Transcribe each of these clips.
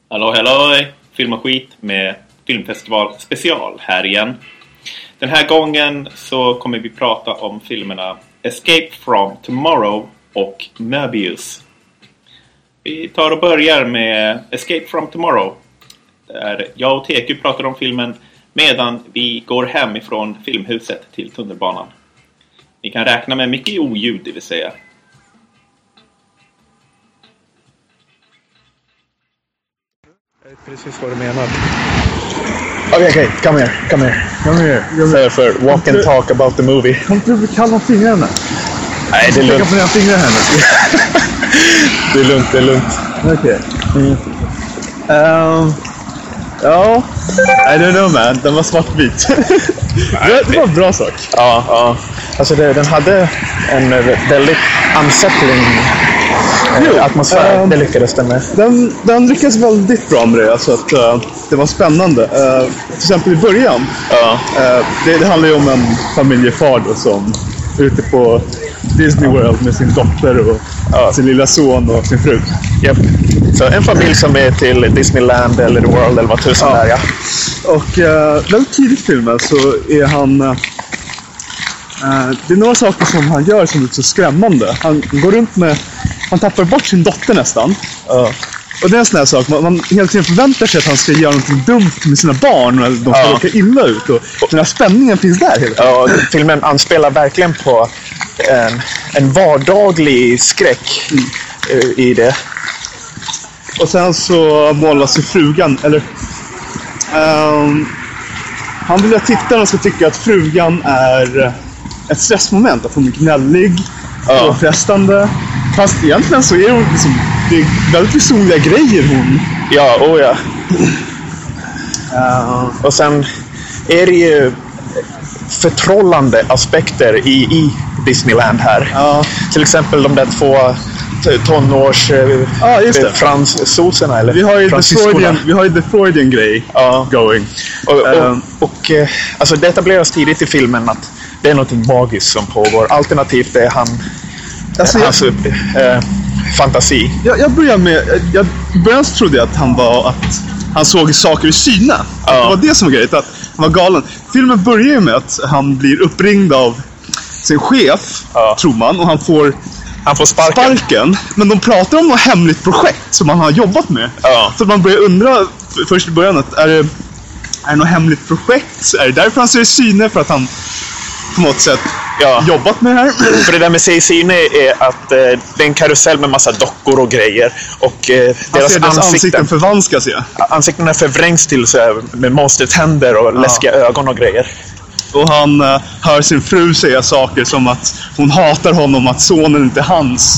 Hallå, hallå! Film och skit med filmfestival special här igen. Den här gången så kommer vi prata om filmerna Escape from Tomorrow och Möbius. Vi tar och börjar med Escape from Tomorrow. Där jag och TQ pratar om filmen medan vi går hem ifrån filmhuset till tunnelbanan. Ni kan räkna med mycket oljud, det vill säga. Precis vad du menar. Okay, come here. For walk and talk about the movie. Kom inte bli kall om fingrarna. Nej, det är lugnt. Jag på dina fingrar här nu. Det är lugnt. Okej. Ja, I don't know man. Den var svartvit. Det var en bra sak. Ja. Alltså den hade en väldigt unsettling atmosfär. Det lyckades den med. Den lyckades väldigt bra med det. Alltså att det var spännande. Till exempel i början. Det handlar ju om en familjefar då, som är ute på Disney World med sin dotter och sin lilla son och sin fru. Yep. Så en familj som är till Disneyland eller The World eller vad tusen där, ja. Och väldigt tidigt i filmen så är han... det är några saker som han gör som är så skrämmande. Han går runt med... Han tappar bort sin dotter nästan. Och det är en sån här sak. Man hela tiden förväntar sig att han ska göra något dumt med sina barn. Och de ska råka illa ut. Och den här spänningen finns där hela tiden. Ja, filmen anspelar verkligen på en vardaglig skräck i det. Och sen så målas ju frugan. Eller... han vill att tittarna ska tycka att frugan är ett stressmoment. Att hon är gnällig. Påfrestande. Fast egentligen så är hon liksom, det är väldigt personliga grejer hon. Ja. Och sen är det ju förtrollande aspekter i Disneyland här. Till exempel de där två tonårs fransoserna eller vi har ju the Freudian grej going. Och alltså det etableras tidigt i filmen att det är något magiskt som pågår. Alternativt är han fantasi. Jag började trodde att han såg saker i syne. Det var det som var grejen, att han var galen. Filmen börjar ju med att han blir uppringd av sin chef, tror man, och han får sparken. Men de pratar om något hemligt projekt som han har jobbat med. Så man börjar undra först i början att är det något hemligt projekt? Är det därför han ser i syne? För att han på något sätt jobbat med det här? För det där med sig i syne är att det är en karusell med massa dockor och grejer. Och deras ansikten förvanskas. Ansiktena förvrängs till så här, med monstertänder och läskiga ögon och grejer. Och han hör sin fru säga saker som att hon hatar honom, att sonen inte är hans.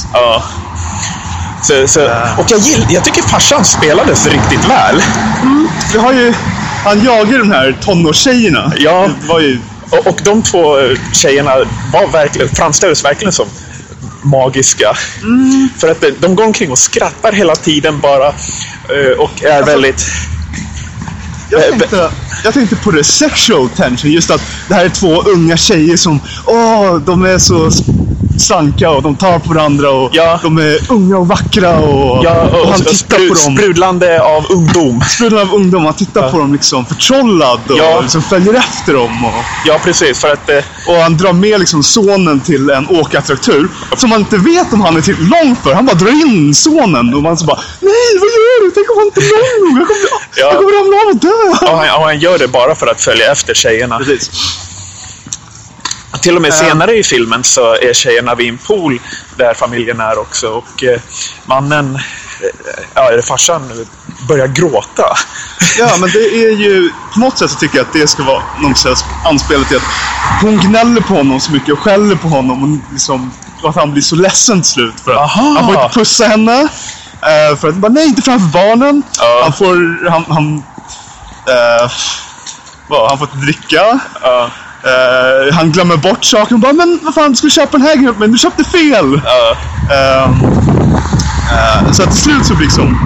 Och jag tycker farsan spelades riktigt väl. Han jagar de här tonårstjejerna. Ja, det var ju... och de två tjejerna framställdes verkligen som magiska. För att de går omkring och skrattar hela tiden bara. Och är väldigt... Jag tänkte på det sexual tension. Just att det här är två unga tjejer som de är så slanka och de tar på varandra och de är unga och vackra och han tittar på dem. Sprudlande av ungdom. Han tittar på dem liksom förtrollad och liksom följer efter dem. Ja, precis. För att, och han drar med liksom sonen till en åkattraktur som man inte vet om han är till lång för. Han bara drar in sonen och man så bara, nej, vad gör du? Tänk om han inte är lång nog. Jag kommer ramla av och dö. Och han gör det bara för att följa efter tjejerna. Precis. Till och med senare i filmen så är tjejerna vid en pool där familjen är också. Och mannen, farsan, börjar gråta. Ja, men det är ju... På något sätt så tycker jag att det ska vara något slags anspelet till att hon gnäller på honom så mycket och skäller på honom. Och liksom, att han blir så ledsen till slut. För att han får inte pussa henne. För att bara, nej, inte framför barnen. Han får... Han får dricka. Han glömmer bort saker och bara, men vad fan, du skulle köpa den här grejen, men du köpte fel. Så att till slut så liksom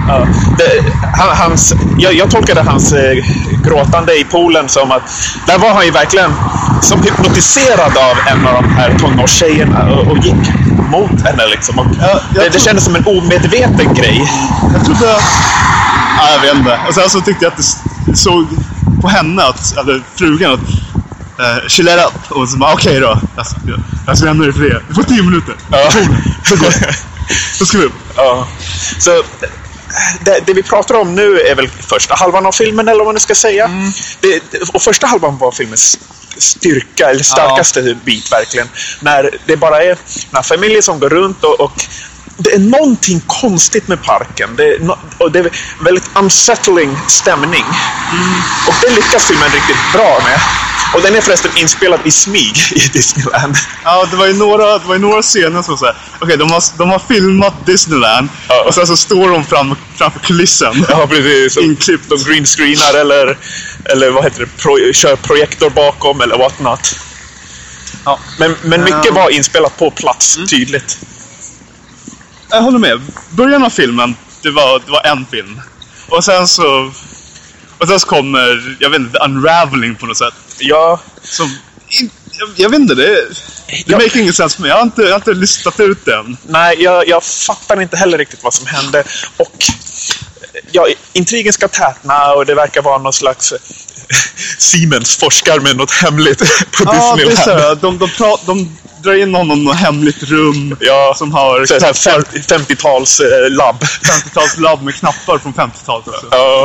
jag tolkade hans gråtande i poolen som att där var han ju verkligen som hypnotiserad av en av de här tonårstjejerna och gick mot henne liksom. Och det kändes som en omedveten grej. Jag trodde Ja, jag vet inte. Och sen så tyckte jag att det såg på henne, eller frugan, att she let up. Och så bara, okej då. Jag ska lämna dig för det. Du får 10 minuter. Ja. Så ska vi upp. Ja. Så det vi pratar om nu är väl första halvan av filmen, eller vad man nu ska säga. Och första halvan var filmens styrka, eller starkaste bit verkligen. När det bara är några familjer som går runt och det är någonting konstigt med parken. Det är väldigt unsettling stämning. Och det lyckas filmen riktigt bra med. Och den är förresten inspelad i smyg i Disneyland. Ja, det var ju några scener som såhär, okej, de har filmat Disneyland, och sen så står de framför kulissen. Ja, precis. Inklippt. De greenscreenar eller vad heter det, kör projektor bakom eller what not. Ja. Men mycket var inspelat på plats, tydligt. Jag håller med. Början av filmen, det var en film. Och sen så kommer, jag vet inte, the unraveling på något sätt. Ja. Jag vet inte, det make ingen sense för mig. Jag har inte listat ut den. Nej, jag fattar inte heller riktigt vad som hände. Och ja, intrigen ska tätna och det verkar vara någon slags Siemens forskar med något hemligt på Disneyland. Ja, det är så. De drar in honom i något hemligt rum, som har 50-tals labb. 50-tals labb med knappar från 50-talet också. Ja.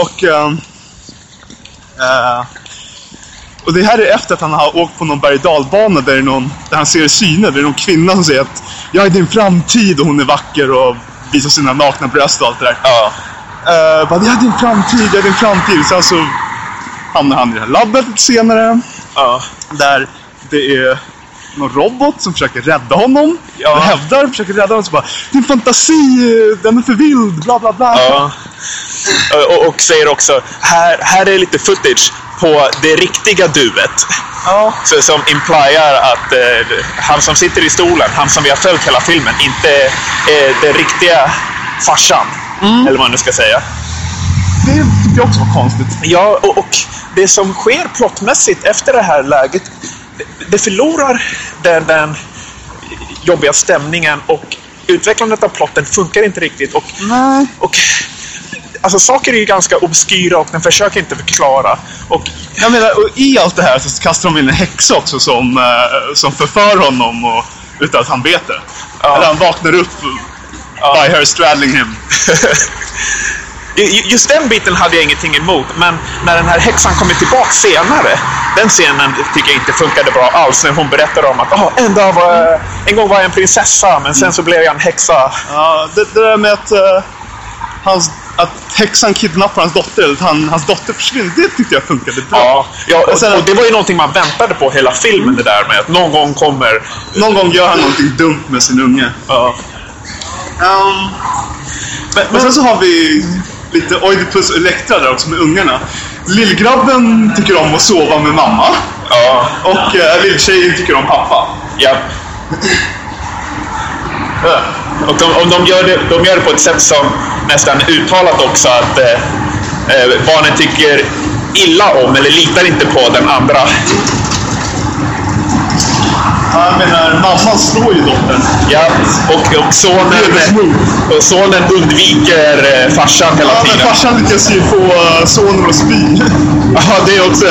Och det här är efter att han har åkt på någon berg- och dalbana där han ser syner. Det är någon kvinna som säger att jag är din framtid, och hon är vacker och visar sina nakna bröst och allt det där. Ja. Jag är din framtid. Sen så hamnar han i det här labbet senare. Ja. Där det är någon robot som försöker rädda honom. Försöker rädda honom. Så bara, din fantasi, den är för vild, bla bla bla. Ja. Och säger också, här är lite footage på det riktiga duet. Ja. Så, som implyar att han som sitter i stolen, han som vi har följt hela filmen, inte är den riktiga farsan. Eller vad man nu ska säga. Det tycker jag också var konstigt. Ja, och det som sker plottmässigt efter det här läget, det förlorar den jobbiga stämningen, och utvecklandet av plotten funkar inte riktigt. Nej. Och alltså, saker är ju ganska obskyra och den försöker inte förklara. Och jag menar, och i allt det här så kastar de in en häxa också som förför honom och, utan att han vet det. Ja. Eller han vaknar upp by her straddling him. Just den biten hade jag ingenting emot, men när den här häxan kommer tillbaka senare, den scenen tycker jag inte funkade bra alls, när hon berättar om att en gång var jag en prinsessa, men sen så blev jag en häxa. Ja, det där med att häxan kidnappar hans dotter, eller att hans dotter försvinner, det tyckte jag funkade bra. Ja, och det var ju någonting man väntade på hela filmen, det där med att någon gång gör han någonting dumt med sin unge. Ja. Men sen så har vi lite Oidipus och Elektra där också med ungarna. Lillgrabben tycker om att sova med mamma. Ja. Och lilltjejen tycker om pappa. Ja. Och de gör det på ett sätt som nästan uttalat också att barnen tycker illa om eller litar inte på den andra. Jag menar, mamman slår ju dottern. Ja, och sonen undviker farsan hela tiden. Men farsan lyckas ju få sonen att spy. Ja, det också.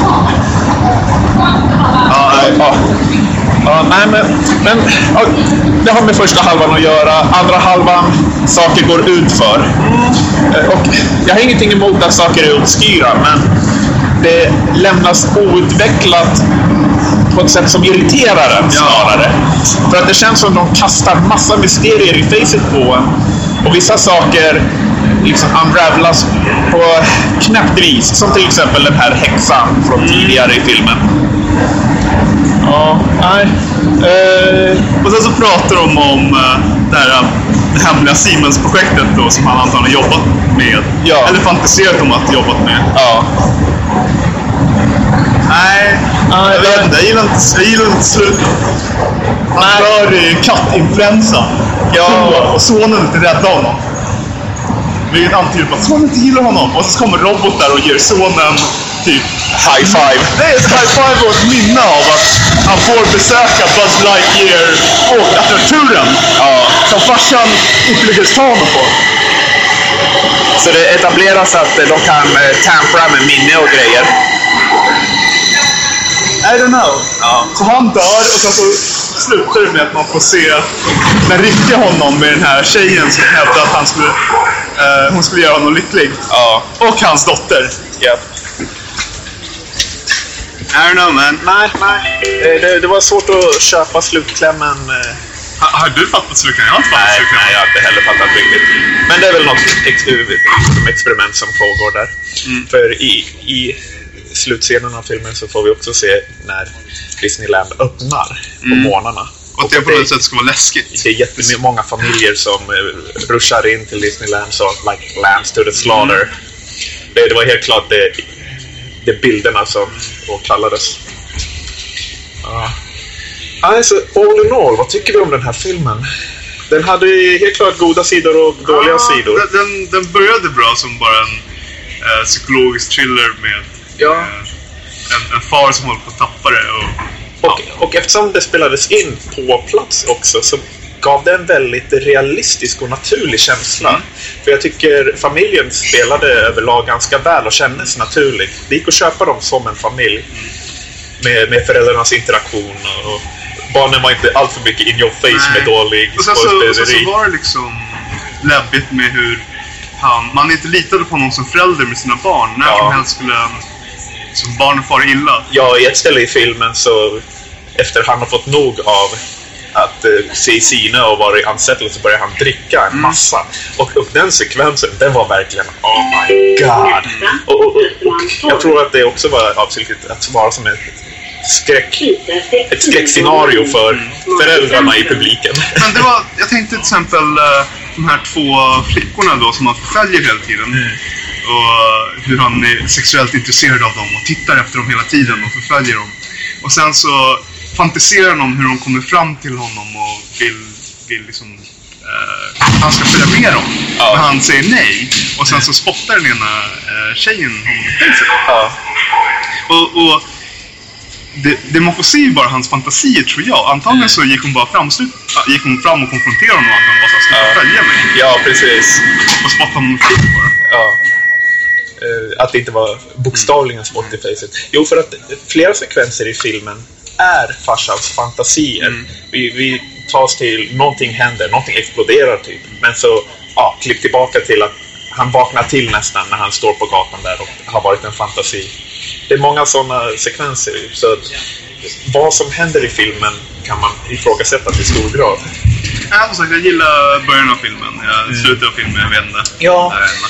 Nej, men det har med första halvan att göra. Andra halvan, saker går ut för. Och jag har ingenting emot att saker är obskyra, men det lämnas outvecklat på ett sätt som irriterar en snarare. För att det känns som de kastar massa mysterier i facet på en. Och vissa saker liksom unravelas på knäppt vis. Som till exempel den här häxan från tidigare i filmen. Ja, nej. Och sen så pratar de om det hemliga Siemens-projektet då, som han antagligen jobbat med. Ja. Eller fantiserat om att jobbat med. Ja. Nej, jag vet inte. Jag gillar inte slutet. Han dör i kattinfluensa. Ja. Och sonen inte rädda honom. Vilket antyder på att sonen inte gillar honom. Och så kommer robotar och ger sonen typ high five. Det är ett high five och ett minne av att han får besöka Buzz Lightyear och attraturen. Ja. Som farsan inte lyckades ta honom på. Så det etableras att de kan tampera med minne och grejer. I don't know. Ja. Så han dör och sen så slutar det med att man får se den riktiga honom med den här tjejen som hävdade att hon skulle göra honom lycklig. Ja. Och hans dotter. Yep. I don't know, man. Nej. Det var svårt att köpa slutklämmen. Har du fattat slutklämmen? Jag har inte fattat slutklämmen. Nej, jag har inte heller fattat riktigt. Men det är väl något experiment som pågår där. För i slutscenen av filmen så får vi också se när Disneyland öppnar på morgnarna. Och det på något sätt ska vara läskigt. Det är jättemånga familjer som ruschar in till Disneyland så like lambs to the slaughter. Det var helt klart det bilderna som kallades. Alltså, all in all, vad tycker vi om den här filmen? Den hade helt klart goda sidor och dåliga sidor. Den började bra som bara en psykologisk thriller med en far som håller på att tappa det. Och eftersom det spelades in på plats också så gav det en väldigt realistisk och naturlig känsla. För jag tycker familjen spelade överlag ganska väl och kändes naturligt. Det gick att köpa dem som en familj med föräldrarnas interaktion och barnen var inte allt för mycket in your face med dålig skådespeleri. Och så var det liksom läbbigt med hur man inte litade på någon som förälder med sina barn. När som helst skulle som barnen far illa. Ja, i ett ställe i filmen så efter han har fått nog av att se sina och vara i ansättelse så börjar han dricka en massa. Och den sekvensen, den var verkligen oh my god. Och jag tror att det också var avsiktligt att vara som ett skräckscenario för föräldrarna i publiken. Men jag tänkte till exempel de här två flickorna då som han förföljer hela tiden. Och hur han är sexuellt intresserad av dem och tittar efter dem hela tiden och förföljer dem. Och sen så fantiserar han om hur de kommer fram till honom och vill liksom han ska följa med dem. Men han säger nej. Och sen så spottar den ena tjejen honom i fejset. Och det man får se är bara hans fantasier, tror jag. Antagligen så gick hon fram och konfronterade honom och han bara så sluta följa mig. Ja, precis. Och spottade honom fint bara. Ja. Att det inte var bokstavligen spott i fejset. Jo, för att flera sekvenser i filmen är farsans fantasier. Vi tas till, någonting händer, någonting exploderar typ. Men så, klipp tillbaka till att han vaknar till nästan när han står på gatan där och har varit en fantasi. Det är många sådana sekvenser. Så att vad som händer i filmen kan man ifrågasätta till stor grad. Ja, som sagt, jag gillar början av filmen. Slutet av filmen, jag vet inte. Ja,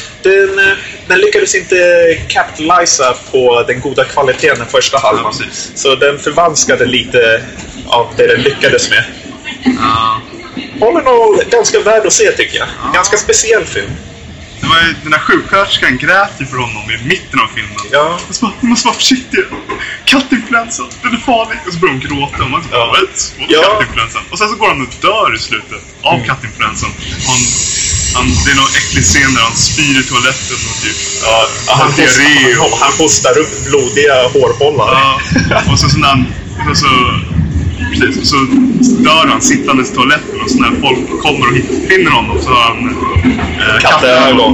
den lyckades inte kapitalisa på den goda kvaliteten den första halvan. Ja, så den förvanskade lite av det den lyckades med. All in all, ganska värd att se tycker jag. Ganska speciell film. Det var den där sjuksköterskan grät ju för honom i mitten av filmen. Ja. Du måste vara försiktig. Kattinfluensa, den är farlig. Och så börjar de gråta och man kattinfluensa. Och sen så går han och dör i slutet av kattinfluensan. Det är någon äcklig scen där han spyr i toaletten och typ. Han hostar upp blodiga hårbollar. Och så precis, så dör han sittandes i toaletten och så när folk kommer och finner honom så har han kattögon.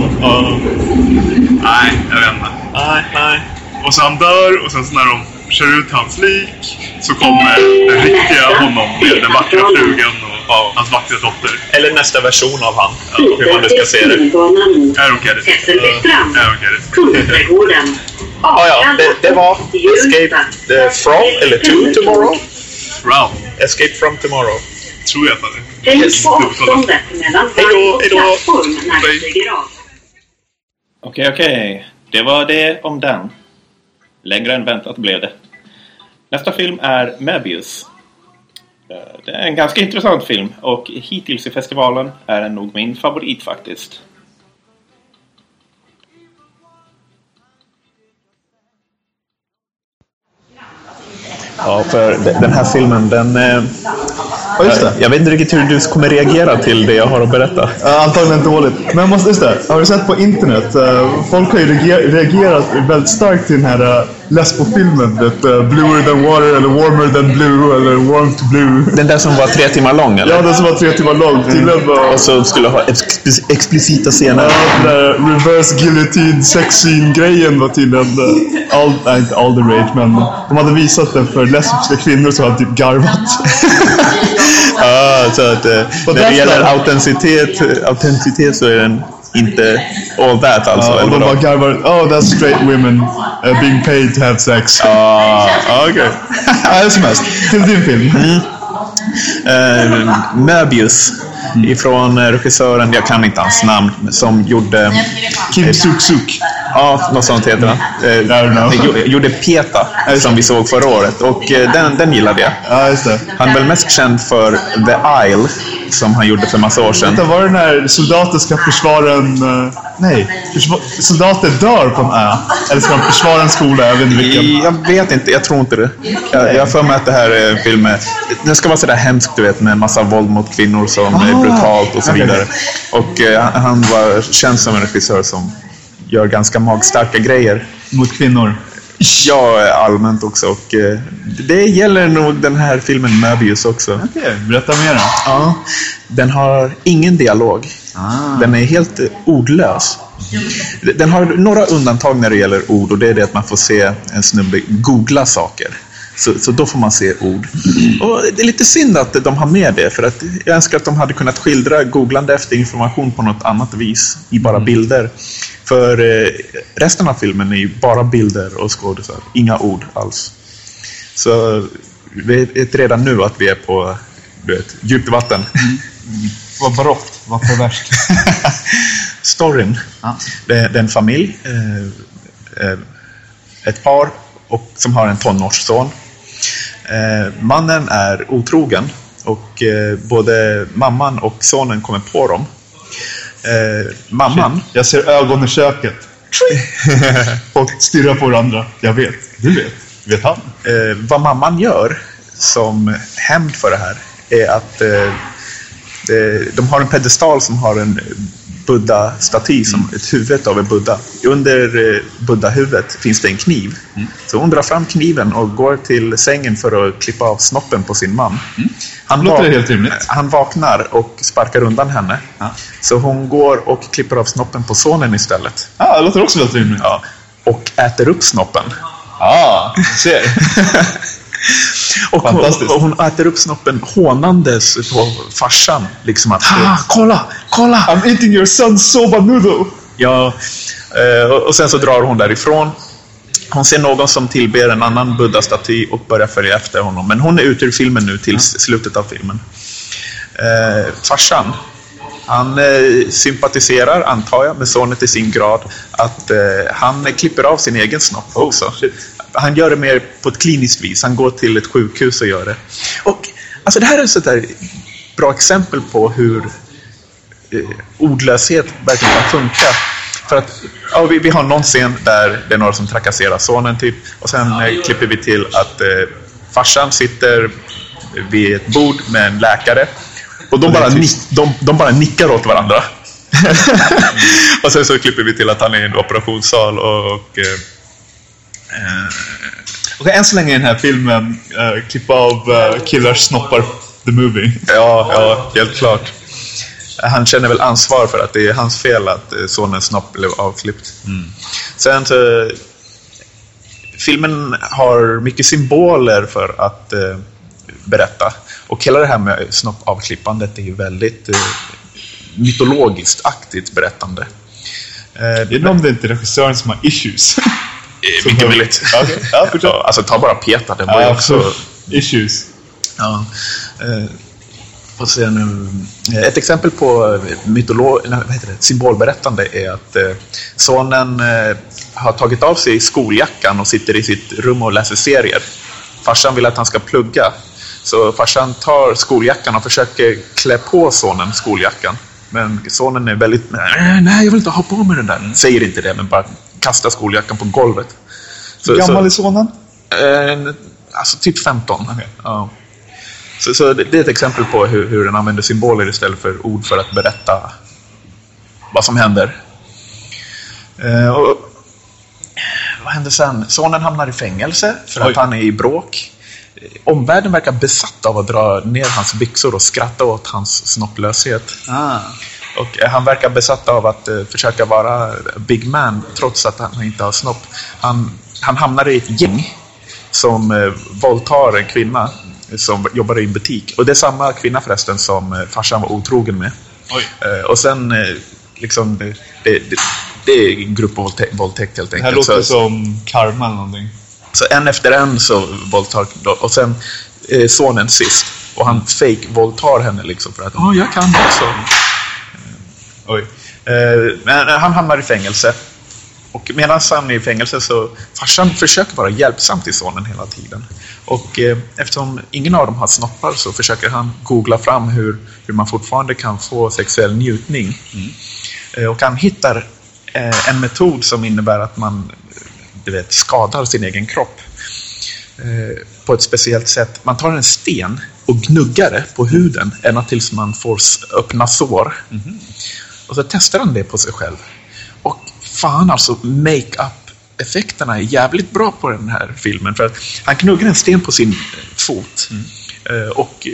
Nej, jag vet inte. Nej. Och så han dör och sen så när de kör ut hans lik så kommer den riktiga honom med den vackra frugan och hans vackra dotter. Eller nästa version av han, hur man nu ska se det. I don't get it. Det var Escape from eller to Tomorrow. Escape from Tomorrow. Tror jag på det. Tänk på avståndet mellan varje plattform när du stiger av. Okej. Det var det om den. Längre än väntat blev det. Nästa film är Möbius. Det är en ganska intressant film och hittills i festivalen är den nog min favorit faktiskt. Ja, för den här filmen, just det. Jag vet inte riktigt hur du kommer reagera till det jag har att berätta. Antagligen dåligt. Men just det, har du sett på internet? Folk har ju reagerat väldigt starkt till den här Lesbo-filmen. Bluer than water eller warmer than blue eller warm to blue. Den där som var 3 timmar lång, eller? Ja, den som var 3 timmar lång. Och så skulle ha explicita scener. Ja, den där reverse guillotine sex-scene-grejen var tydligen inte all the rage, men de hade visat den för lesbiska kvinnor som hade typ garvat. Ja, så att när det gäller autenticitet så är den inte all that alltså. Ja, och de bara garvar, that's straight women being paid to have sex. Okej. Ja, som helst. Till din film. Möbius ifrån regissören, jag kan inte hans namn, som gjorde Kim Suk-Suk. Ja, något sånt heter han. Gjorde Peta som vi såg förra året. Och den gillade jag. Ja, just det. Han är väl mest känd för The Isle som han gjorde för massa år sedan. Det var det när soldater ska försvara en... soldater dör på en ö. Eller ska de försvara en skola? Jag vet inte, jag tror inte det. Jag får med att det här är en film med... Den ska vara sådär hemskt, du vet, med en massa våld mot kvinnor som är brutalt och så vidare. Och han var känd som en regissör som gör ganska magstarka grejer. Mot kvinnor? Ja, allmänt också. Och det gäller nog den här filmen Möbius också. Okej, berätta mer då. Ja, den har ingen dialog. Den är helt ordlös. Den har några undantag när det gäller ord, och det är det att man får se en snubbe googla saker. Så då får man se ord. Och det är lite synd att de har med det, för att jag önskar att de hade kunnat skildra googlande efter information på något annat vis, i bara bilder. För resten av filmen är ju bara bilder och skådespel, inga ord alls. Så vi vet redan nu att vi är på djupt vatten. Vad barockt, vad perverst. Storyn. Det är en familj, ett par som har en tonårsson. Mannen är otrogen och både mamman och sonen kommer på dem. Mamman... Jag ser ögon i köket. Och stirrar på varandra. Jag vet, du vet. Vet han? Vad mamman gör som hämnd för det här är att de har en pedestal som har en Buddha-staty som ett huvud av en Buddha. Under Buddha-huvudet finns det en kniv. Så hon drar fram kniven och går till sängen för att klippa av snoppen på sin man. Han vaknar och sparkar undan henne. Så hon går och klipper av snoppen på sonen istället. Det låter också väldigt rimligt. Ja. Och äter upp snoppen. Ser. Och hon äter upp snoppen hånandes på farsan. Liksom att, kolla! I'm eating your son's soba noodle. Ja, och sen så drar hon därifrån. Hon ser någon som tillber en annan Buddha-staty och börjar följa efter honom. Men hon är ute ur filmen nu till slutet av filmen. Farsan, han sympatiserar, antar jag, med sonen till sin grad att han klipper av sin egen snopp också. Han gör det mer på ett kliniskt vis. Han går till ett sjukhus och gör det. Och alltså det här är ett sånt där bra exempel på hur ordlöshet verkligen kan funka. För att vi har någon scen där det är några som trakasserar sonen typ. Och sen klipper vi till att farsan sitter vid ett bord med en läkare. Och de bara nickar åt varandra. Och sen så klipper vi till att han är i en operationssal och än så länge i den här filmen klippa av killars snoppar the movie. Ja, helt klart. Han känner väl ansvar för att det är hans fel att sonens snopp blev avklippt. Sen så filmen har mycket symboler för att berätta. Och hela det här med snoppavklippandet är ju väldigt mytologiskt aktigt berättande. Det är om det inte är regissören som har issues. Mycket möjligt. Alltså ta bara Peta, den var ju också issues. Ja. Och sen, ett exempel på symbolberättande är att sonen har tagit av sig skoljackan och sitter i sitt rum och läser serier. Farsan vill att han ska plugga. Så farsan tar skoljackan och försöker klä på sonen skoljackan. Men sonen är väldigt, nej jag vill inte ha på mig den där. Säger inte det, men bara kastar skoljackan på golvet. Hur gammal är sonen? Alltså typ 15. Okay. Ja. Så det är ett exempel på hur den använder symboler istället för ord för att berätta vad som händer. vad händer sen? Sonen hamnar i fängelse för att han är i bråk. Omvärlden verkar besatt av att dra ner hans byxor och skratta åt hans snopplöshet. Och han verkar besatt av att försöka vara big man trots att han inte har snopp. Han hamnar i ett gäng som våldtar en kvinna som jobbar i en butik. Och det är samma kvinna förresten som farsan var otrogen med. Och sen liksom det är gruppvåldtäkt helt enkelt. Det här låter som karma eller någonting. Så en efter en så våldtar, och sen sonen sist. Och han fake-våldtar henne liksom för att jag kan också. Men han hamnar i fängelse. Och medan han är i fängelse så farsan försöker vara hjälpsam till sonen hela tiden. Och eftersom ingen av dem har snoppar så försöker han googla fram hur man fortfarande kan få sexuell njutning. Och han hittar en metod som innebär att man skadar sin egen kropp på ett speciellt sätt. Man tar en sten och gnuggar det på huden ända tills man får öppna sår. Och så testar han det på sig själv. Och fan alltså, make-up-effekterna är jävligt bra på den här filmen. För att han gnuggar en sten på sin fot. Och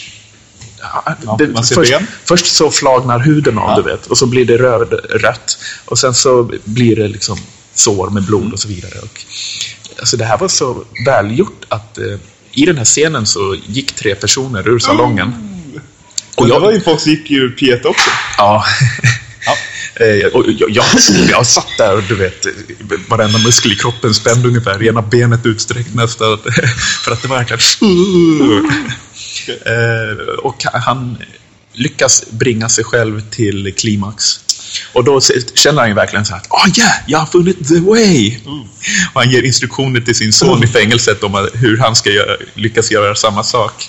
först så flagnar huden av, du vet. Och så blir det rött. Och sen så blir det liksom sår med blod och så vidare. Och, alltså det här var så välgjort att i den här scenen så gick 3 personer ur salongen. Och det var ju folk som gick ur P1 också. Ja. Och jag satt där och du vet, varenda muskel i kroppen spänd ungefär, ena benet utsträckt nästan, för att det verkligen och han lyckas bringa sig själv till klimax. Och då känner han ju verkligen så här att jag har funnit the way. Och han ger instruktioner till sin son i fängelset om hur han ska lyckas göra samma sak.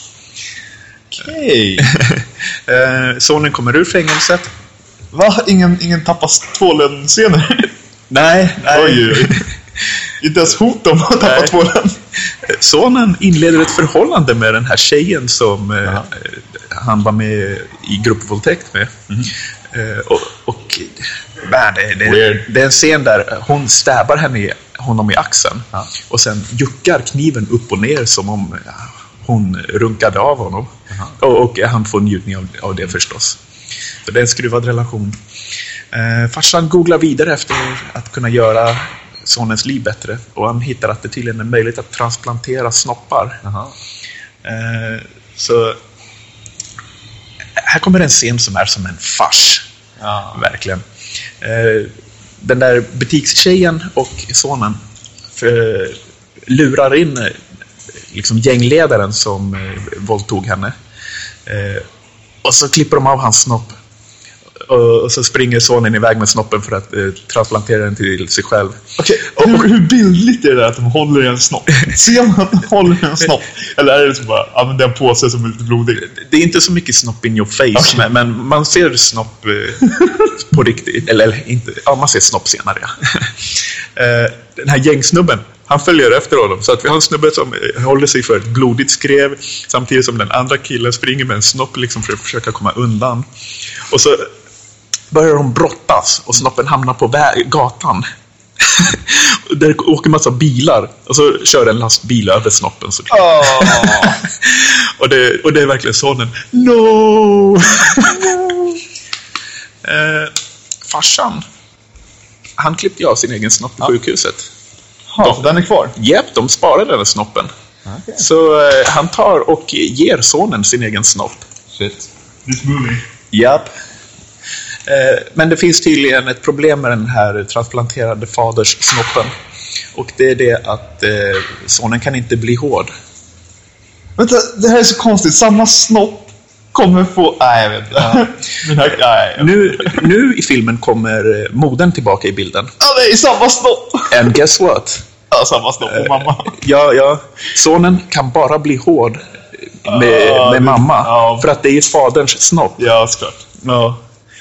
Sonen kommer ur fängelset. Va? Ingen tappas tvålen-scener? Nej. Oj. Inte ens hot om att tappa tvålen. Sonen inleder ett förhållande med den här tjejen som han var med i gruppvåldtäkt med. Det är en scen där hon stäbar honom i axeln. Och sen juckar kniven upp och ner som om hon runkade av honom. Och han får njutning av det förstås. Så det är en skruvad relation. Farsan googlar vidare efter att kunna göra sonens liv bättre. Och han hittar att det tydligen är möjligt att transplantera snoppar. Så här kommer en scen som är som en fars. Verkligen. Den där butikstjejen och sonen lurar in liksom gängledaren som våldtog henne. Och så klipper de av hans snopp. Och så springer sonen iväg med snoppen för att transplantera den till sig själv. Okej, hur bildligt är det att de håller i en snopp? Ser man att de håller i en snopp? Eller är det så bara, det är en påse som är lite blodig? Det är inte så mycket snopp in your face, men man ser snopp på riktigt. Eller inte, man ser snopp senare. Den här gängsnubben, han följer efter honom. Så att vi har en snubbe som håller sig för ett blodigt skrev, samtidigt som den andra killen springer med en snopp liksom för att försöka komma undan. Och så börjar de brottas och snoppen hamnar på gatan. Där åker massa bilar och så kör en lastbil över snoppen såklart. Och det är verkligen sonen. No! Farsan, han klippte av sin egen snopp på sjukhuset. Så den är kvar? Japp, de sparade den snoppen. Okay. Så han tar och ger sonen sin egen snopp. Shit. This movie. Japp. Men det finns tydligen ett problem med den här transplanterade faders snoppen. Och det är det att sonen kan inte bli hård. Vänta, det här är så konstigt. Samma snopp kommer få... Nej, jag vet inte. Nu i filmen kommer modern tillbaka i bilden. Ja, det är samma snopp. And guess what? Ja, samma snopp och mamma. Ja. Sonen kan bara bli hård med mamma. Ja. För att det är faderns snopp. Ja, sklart. Ja.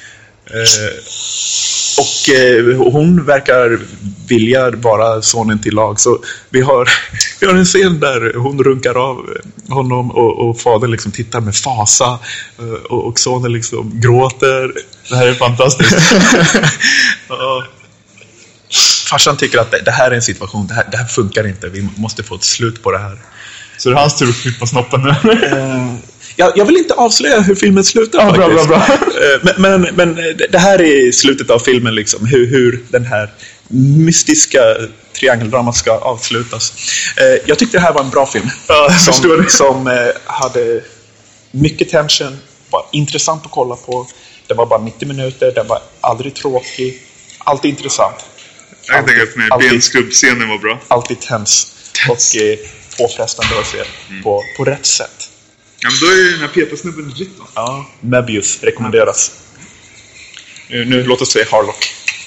Och hon verkar vilja vara sonen till lag. Så vi har en scen där hon runkar av honom och fadern liksom tittar med fasa och sonen liksom gråter. Det här är fantastiskt. farsan tycker att det här är en situation, det här funkar inte, vi måste få ett slut på det här. Så det är hans tur att klippa snoppen nu. Jag vill inte avslöja hur filmen slutar faktiskt. Bra. Men det här är slutet av filmen liksom, hur den här mystiska triangeldramat ska avslutas. Jag tyckte det här var en bra film. Som hade mycket tension, var intressant att kolla på. Det var bara 90 minuter, den var aldrig tråkig. Alltid intressant. Jag tänker att benskubbscenen var bra. Alltid tens. Och påfrestande att se på rätt sätt. Ja, men då är ju den här petasnubben legit då. Ja, Möbius rekommenderas. Nu låt oss se Harlock.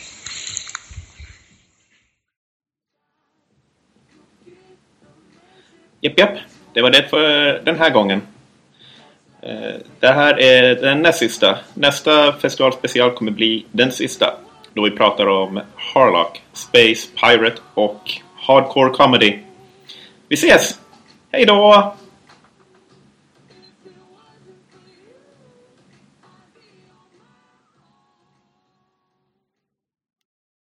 Japp. Det var det för den här gången. Det här är den näst sista. Nästa festivalspecial kommer bli den sista. Då vi pratar om Harlock, Space Pirate och Hardcore Comedy. Vi ses! Hej då!